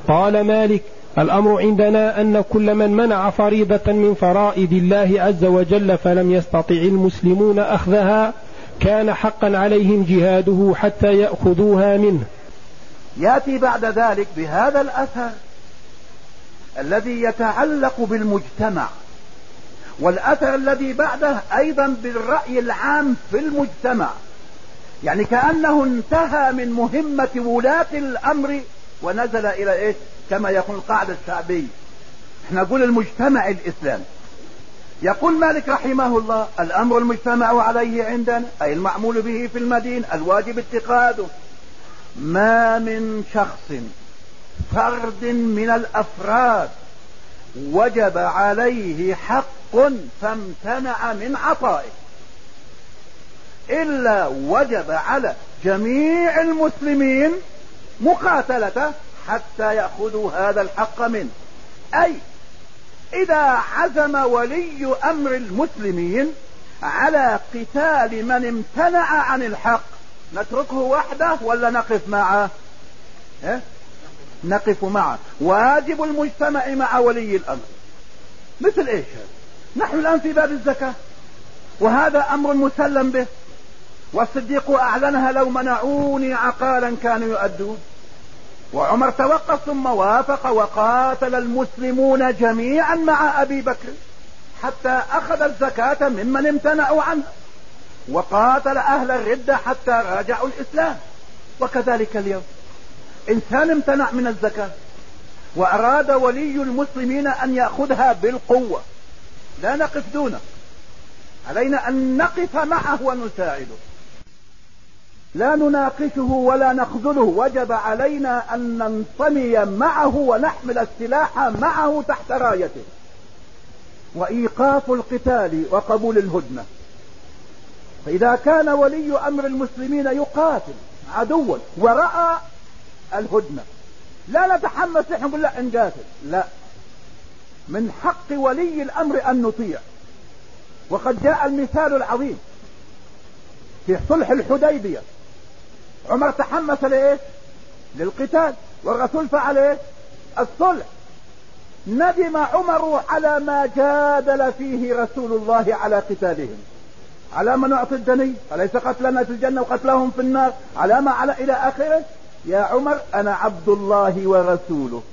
قال مالك: الأمر عندنا أن كل من منع فريضة من فرائض الله عز وجل فلم يستطع المسلمون أخذها كان حقا عليهم جهاده حتى يأخذوها منه. يأتي بعد ذلك بهذا الأثر الذي يتعلق بالمجتمع، والأثر الذي بعده أيضا بالرأي العام في المجتمع، يعني كأنه انتهى من مهمة ولاة الأمر ونزل إلى إيش؟ كما يقول القاعدة الشعبية، احنا نقول المجتمع الإسلامي. يقول مالك رحمه الله: الأمر المجتمع عليه عندنا، أي المعمول به في المدينة، الواجب اتخاذه. ما من شخص فرد من الأفراد وجب عليه حق فامتنع من عطائه إلا وجب على جميع المسلمين مقاتلته حتى يأخذوا هذا الحق منه. أي إذا عزم ولي أمر المسلمين على قتال من امتنع عن الحق نتركه وحده ولا نقف معه؟ نقف معه. واجب المجتمع مع ولي الأمر. مثل إيش هذا؟ نحن الآن في باب الزكاة، وهذا أمر مسلم به، والصديق أعلنها: لو منعوني عقالا كانوا يؤدون. وعمر توقف ثم وافق، وقاتل المسلمون جميعا مع أبي بكر حتى أخذ الزكاة ممن امتنعوا عنها، وقاتل أهل الردة حتى راجعوا الإسلام. وكذلك اليوم إنسان امتنع من الزكاة وأراد ولي المسلمين أن يأخذها بالقوة، لا نقف دونه، علينا أن نقف معه ونساعده، لا نناقشه ولا نخذله. وجب علينا أن ننطمي معه ونحمل السلاح معه تحت رايته. وإيقاف القتال وقبول الهدنة. فإذا كان ولي أمر المسلمين يقاتل عدوا ورأى الهدنة، لا نتحمس نحن نقول لا نقاتل، لا، من حق ولي الأمر أن نطيع. وقد جاء المثال العظيم في صلح الحديبية، عمر تحمس لإيه؟ للقتال، والرسول فعل إيه؟ الصلح. ندم عمر على ما جادل فيه رسول الله على قتالهم. على ما نعطي الدني؟ أليس قتلنا في الجنة وقتلهم في النار؟ على ما على إلى آخره. يا عمر أنا عبد الله ورسوله.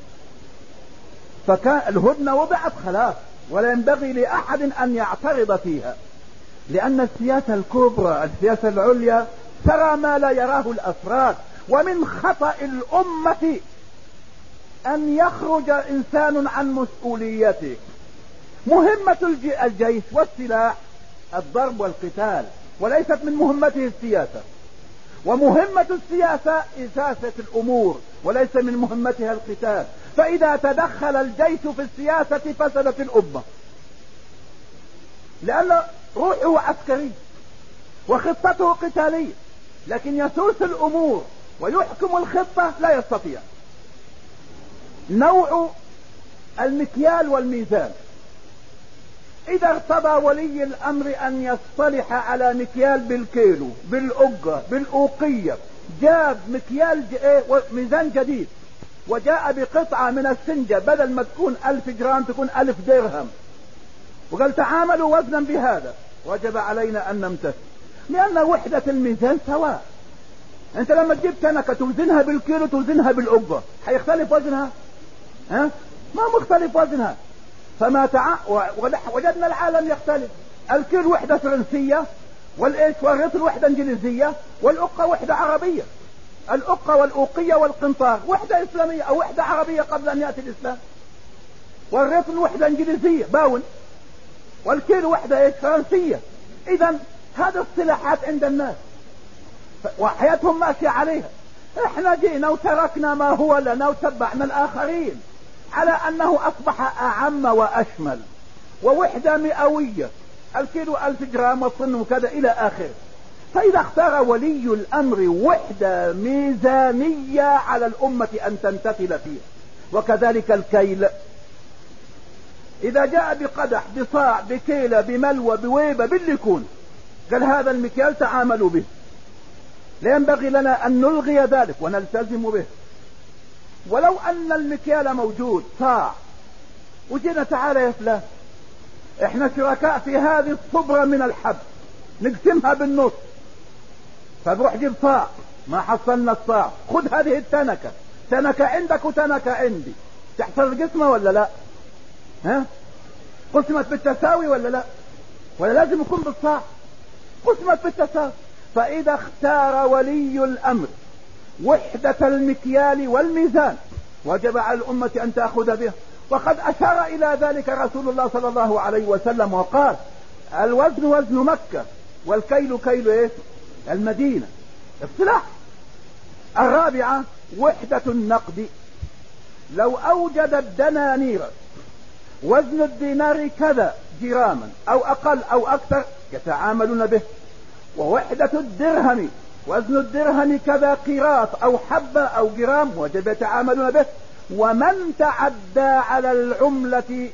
فكان الهدنة وضعت خلاص، ولا ينبغي لأحد أن يعترض فيها، لأن السياسة الكبرى، السياسة العليا، ترى ما لا يراه الأفراد. ومن خطأ الأمة أن يخرج إنسان عن مسؤوليته. مهمة الجيش والسلاح الضرب والقتال، وليست من مهمته السياسة. ومهمة السياسة إساسة الأمور، وليس من مهمتها القتال. فإذا تدخل الجيش في السياسة فسدت الأمة، لأن روحه عسكري وخطته قتالية، لكن يسوس الأمور ويحكم الخطة لا يستطيع. نوع المكيال والميزان. إذا ارتضى ولي الأمر أن يصطلح على مكيال بالكيلو، بالأجة، بالأوقية، جاب مكيال ميزان جديد، وجاء بقطعة من السنجة بدل ما تكون 1000 جرام تكون 1000 درهم، وقال تعاملوا وزنا بهذا، وجب علينا أن نمتثل، لأن وحدة الميزان سواء. أنت لما تجيب كنكة توزنها بالكيلو توزنها بالأجة، هيختلف وزنها؟ ما مختلف وزنها. وجدنا العالم يختلف. الكيلو وحدة فرنسية، والرطل وحدة انجليزية، والأقة وحدة عربية. الأقة والأوقية والقنطار وحدة إسلامية أو وحدة عربية قبل أن يأتي الإسلام. والرطل وحدة انجليزية باون، والكيلو وحدة فرنسية. إذا هذه الصلاحات عند الناس وحياتهم ماشية عليها. احنا جينا وتركنا ما هو لنا وتبعنا الآخرين على أنه أصبح أعم وأشمل، ووحدة مئوية، الكيلو 1000 جرام والصن وكذا إلى آخره. فإذا اختار ولي الأمر وحدة ميزانية على الأمة أن تمتثل فيها. وكذلك الكيل، إذا جاء بقدح، بصاع، بكيلة، بملوى، بويبة، بالليكون، قال هذا المكيال تعاملوا به، لا ينبغي لنا أن نلغي ذلك ونلتزم به. ولو أن المكيال موجود صاع وجينا تعالى يا فلان احنا شركاء في هذه الصبرة من الحب نقسمها بالنص، فبروح جيب صاع ما حصلنا الصاع، خذ هذه التنكة، تنكة عندك وتنكة عندي، تحصل القسمة ولا لا؟ ها؟ قسمت بالتساوي ولا لا؟ ولا لازم يكون بالصاع؟ قسمت بالتساوي. فإذا اختار ولي الأمر وحدة المكيال والميزان وجب على الأمة أن تأخذ به، وقد أشار إلى ذلك رسول الله صلى الله عليه وسلم وقال الوزن وزن مكة والكيل كيل إيه؟ المدينة. اصطلاح. الرابعة وحدة النقد. لو أوجد الدنانير وزن الدينار كذا جراما أو أقل أو أكثر يتعاملون به، ووحدة الدرهم وزن الدرهم كذا قيراط أو حبة أو جرام وجب يتعاملون به. ومن تعدى على العملة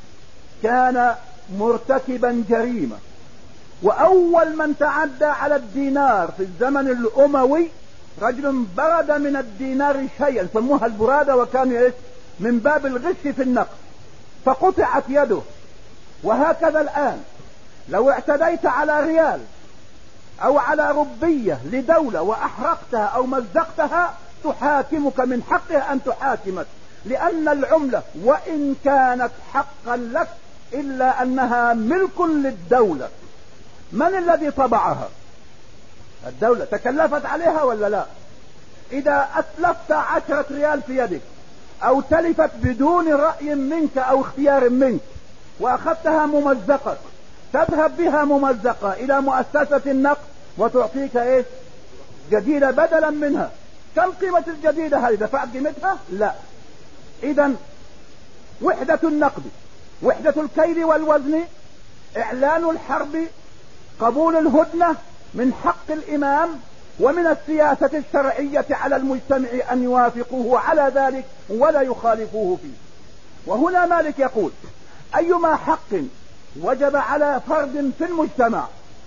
كان مرتكبا جريمة. وأول من تعدى على الدينار في الزمن الأموي رجل برد من الدينار شيئا سموها البرادة، وكان من باب الغش في النقد فقطعت يده. وهكذا الآن لو اعتديت على ريال أو على ربية لدولة وأحرقتها أو مزقتها تحاكمك، من حقها أن تحاكمك، لأن العملة وإن كانت حقا لك إلا أنها ملك للدولة. من الذي طبعها؟ الدولة. تكلفت عليها ولا لا؟ إذا أتلفت 10 ريال في يدك أو تلفت بدون رأي منك أو اختيار منك وأخذتها ممزقة، تذهب بها ممزقة إلى مؤسسة النقد وتعطيك إيش؟ جديدة بدلا منها. كم قيمة الجديدة هذه؟ دفعت قيمتها؟ لا. إذا وحدة النقد، وحدة الكيل والوزن، إعلان الحرب، قبول الهدنة من حق الإمام، ومن السياسة الشرعية على المجتمع أن يوافقوه على ذلك ولا يخالفوه فيه. وهنا مالك يقول أيما حق وجب على فرد في المجتمع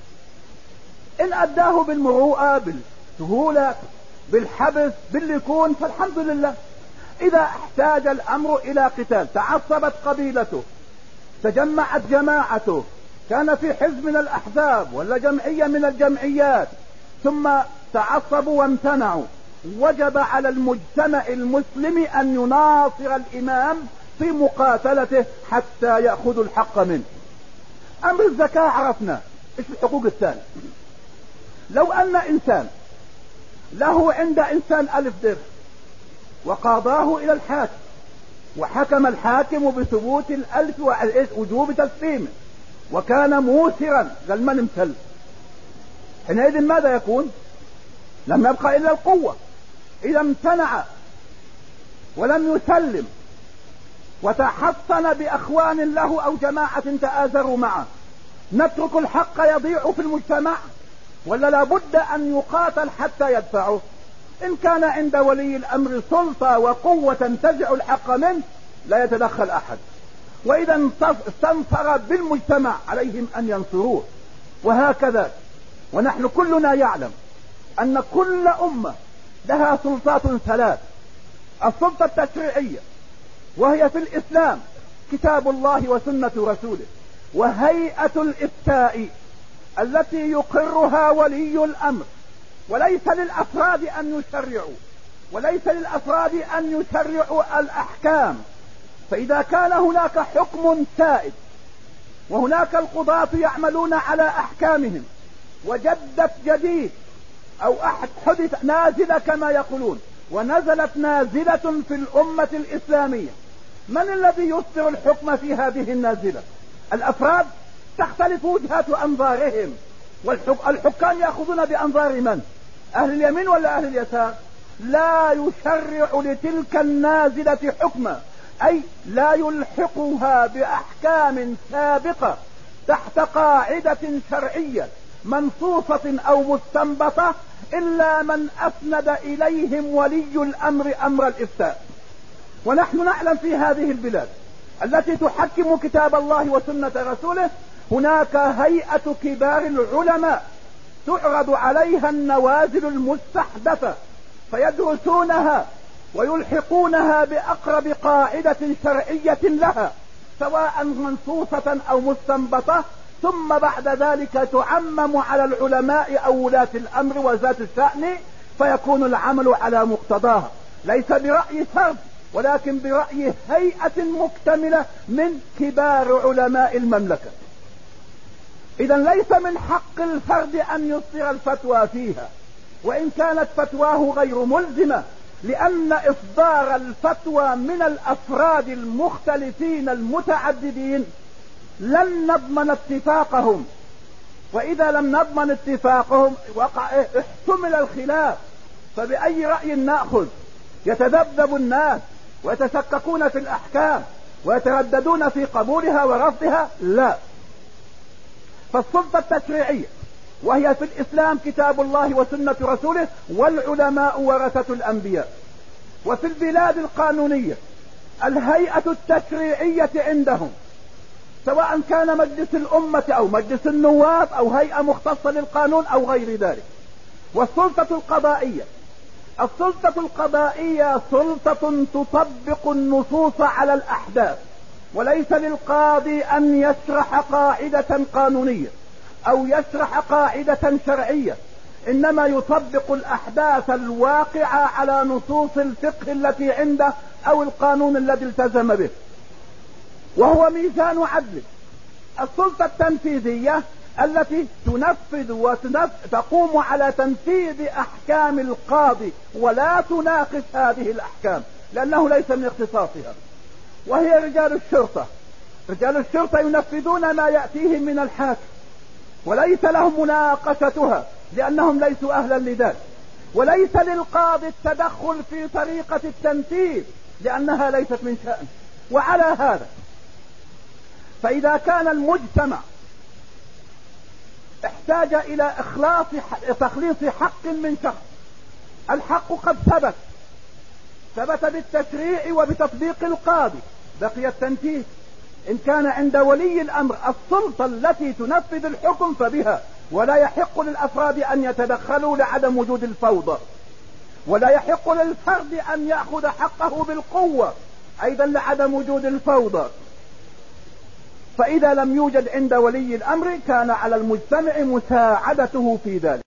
إن أداه بالمروءة بالسهولة بالحبس بالليكون فالحمد لله. إذا احتاج الأمر إلى قتال، تعصبت قبيلته، تجمعت جماعته، كان في حزب من الأحزاب ولا جمعية من الجمعيات ثم تعصبوا وامتنعوا، وجب على المجتمع المسلم أن يناصر الإمام في مقاتلته حتى يأخذ الحق منه. أمر الزكاة عرفنا إيش الحقوق الثانية. لو أن إنسان له عند إنسان 1000 درهم وقاضاه إلى الحاكم وحكم الحاكم بثبوت 1000 ووجوب تسليمه وكان موسرا قال من امتل، حينئذ ماذا يكون؟ لم يبقى إلا القوة. إذا امتنع ولم يسلم وتحصن بأخوان له أو جماعة تآزروا معه، نترك الحق يضيع في المجتمع ولا لابد أن يقاتل حتى يدفعه؟ إن كان عند ولي الأمر سلطة وقوة تنتزع الحق منه لا يتدخل أحد، وإذا استنصر بالمجتمع عليهم أن ينصروه. وهكذا ونحن كلنا يعلم أن كل أمة لها سلطات 3: السلطة التشريعية وهي في الإسلام كتاب الله وسنة رسوله، وهيئة الإفتاء التي يقرها ولي الأمر، وليس للأفراد أن يشرعوا، وليس للأفراد أن يشرعوا الأحكام. فإذا كان هناك حكم سائد وهناك القضاة يعملون على أحكامهم وجدت جديد أو حدث نازلة كما يقولون ونزلت نازلة في الأمة الإسلامية، من الذي يصدر الحكم في هذه النازلة؟ الأفراد تختلف وجهات أنظارهم، والحكام يأخذون بأنظار من؟ أهل اليمين ولا أهل اليسار؟ لا يشرع لتلك النازلة حكما، أي لا يلحقها بأحكام سابقة تحت قاعدة شرعية منصوصة أو مستنبطة إلا من أسند إليهم ولي الأمر أمر الإفتاء. ونحن نعلم في هذه البلاد التي تحكم كتاب الله وسنة رسوله هناك هيئة كبار العلماء تعرض عليها النوازل المستحدثة فيدرسونها ويلحقونها بأقرب قاعدة شرعية لها سواء منصوصة أو مستنبطة، ثم بعد ذلك تعمم على العلماء أو ولاة الأمر وذات الشأن، فيكون العمل على مقتضاها، ليس برأي فرد ولكن برأي هيئة مكتملة من كبار علماء المملكة. إذا ليس من حق الفرد أن يصدر الفتوى فيها، وإن كانت فتواه غير ملزمة، لأن إصدار الفتوى من الأفراد المختلفين المتعددين لن نضمن اتفاقهم، وإذا لم نضمن اتفاقهم احتمل الخلاف، فبأي رأي نأخذ؟ يتذبذب الناس ويتشككون في الأحكام ويترددون في قبولها ورفضها. لا، فالسلطة التشريعية وهي في الإسلام كتاب الله وسنة رسوله والعلماء ورثة الأنبياء، وفي البلاد القانونية الهيئة التشريعية عندهم، سواء كان مجلس الأمة أو مجلس النواب أو هيئة مختصة للقانون أو غير ذلك. والسلطة القضائية، السلطة القضائية سلطة تطبق النصوص على الأحداث، وليس للقاضي أن يشرح قاعدة قانونية أو يشرح قاعدة شرعية، إنما يطبق الأحداث الواقعة على نصوص الفقه التي عنده أو القانون الذي التزم به، وهو ميزان عدل. السلطة التنفيذية التي تنفذ وتقوم على تنفيذ أحكام القاضي ولا تناقش هذه الأحكام لأنه ليس من اختصاصها، وهي رجال الشرطة. رجال الشرطة ينفذون ما يأتيهم من الحاكم، وليس لهم مناقشتها لأنهم ليسوا أهلا لذلك، وليس للقاضي التدخل في طريقة التنفيذ لأنها ليست من شأنه. وعلى هذا فإذا كان المجتمع احتاج إلى تخليص حق من شخص، الحق قد ثبت بالتشريع وبتطبيق القاضي، بقي التنفيذ. إن كان عند ولي الأمر السلطة التي تنفذ الحكم فبها، ولا يحق للأفراد أن يتدخلوا لعدم وجود الفوضى، ولا يحق للفرد أن يأخذ حقه بالقوة أيضا لعدم وجود الفوضى. فإذا لم يوجد عند ولي الأمر كان على المجتمع مساعدته في ذلك.